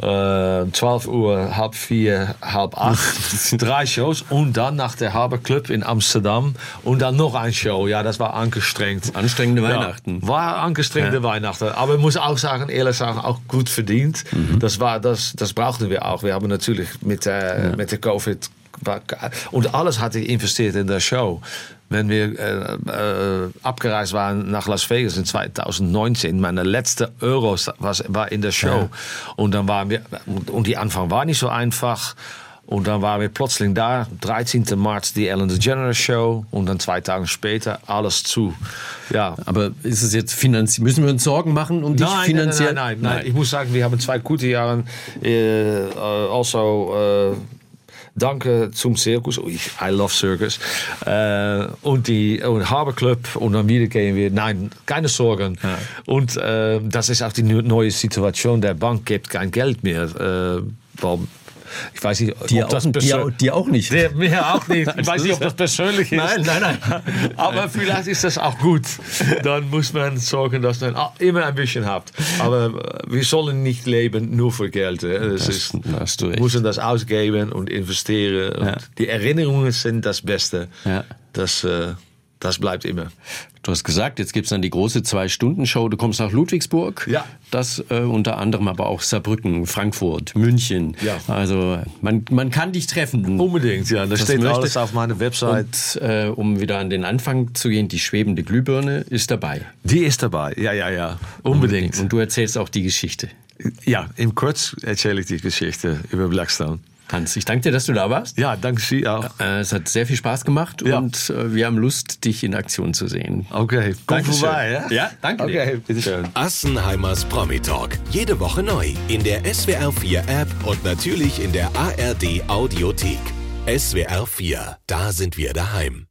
S1: 12 Uhr, 3:30, 3:30. 3 Shows und dann nach der Harbour Club in Amsterdam und dann noch ein Show. Ja, das war angestrengt.
S2: Anstrengende Weihnachten.
S1: Ja, war angestrengte Weihnachten. Aber ich muss auch sagen, ehrlich sagen, auch gut verdient. Das brauchten wir auch. Wir haben natürlich mit der Covid und alles hatte ich investiert in der Show. Wenn wir abgereist waren nach Las Vegas in 2019, meine letzte Euro war in der Show. Ja. Und dann waren wir, und die Anfang war nicht so einfach. Und dann waren wir plötzlich da, 13. März die Ellen DeGeneres Show und dann 2 Tage später alles zu. Ja.
S2: Aber ist es jetzt müssen wir uns Sorgen machen um dich finanziell?
S1: Nein. Ich muss sagen, wir haben 2 gute Jahre danke zum Zirkus. I love Circus. Und Harbour Club. Und dann wieder gehen wir. Nein, keine Sorgen. Ja. Und das ist auch die neue Situation. Der Bank gibt kein Geld mehr. Ich weiß nicht,
S2: dir auch nicht.
S1: Mir auch nicht. Ich weiß nicht, ob das persönlich ist.
S2: Nein.
S1: Aber vielleicht ist das auch gut. Dann muss man sorgen, dass man immer ein bisschen hat. Aber wir sollen nicht leben nur für Geld. Wir müssen das ausgeben und investieren. Ja. Und die Erinnerungen sind das Beste. Ja. Das bleibt immer.
S2: Du hast gesagt, jetzt gibt's dann die große 2-Stunden-Show. Du kommst nach Ludwigsburg.
S1: Ja.
S2: Das unter anderem aber auch Saarbrücken, Frankfurt, München.
S1: Ja.
S2: Also man kann dich treffen.
S1: Unbedingt, ja. Das steht alles auf meiner Website.
S2: Und um wieder an den Anfang zu gehen, die schwebende Glühbirne ist dabei.
S1: Die ist dabei, ja. Unbedingt.
S2: Und du erzählst auch die Geschichte.
S1: Ja, im Kurz erzähle ich die Geschichte über Blackstone.
S2: Hans, ich danke dir, dass du da warst.
S1: Ja, danke Sie auch.
S2: Es hat sehr viel Spaß gemacht und wir haben Lust, dich in Aktion zu sehen.
S1: Okay, komm vorbei. Ja?
S2: Ja, danke dir.
S1: Okay, bitteschön.
S3: Assenheimers Promi-Talk. Jede Woche neu in der SWR4-App und natürlich in der ARD-Audiothek. SWR4, da sind wir daheim.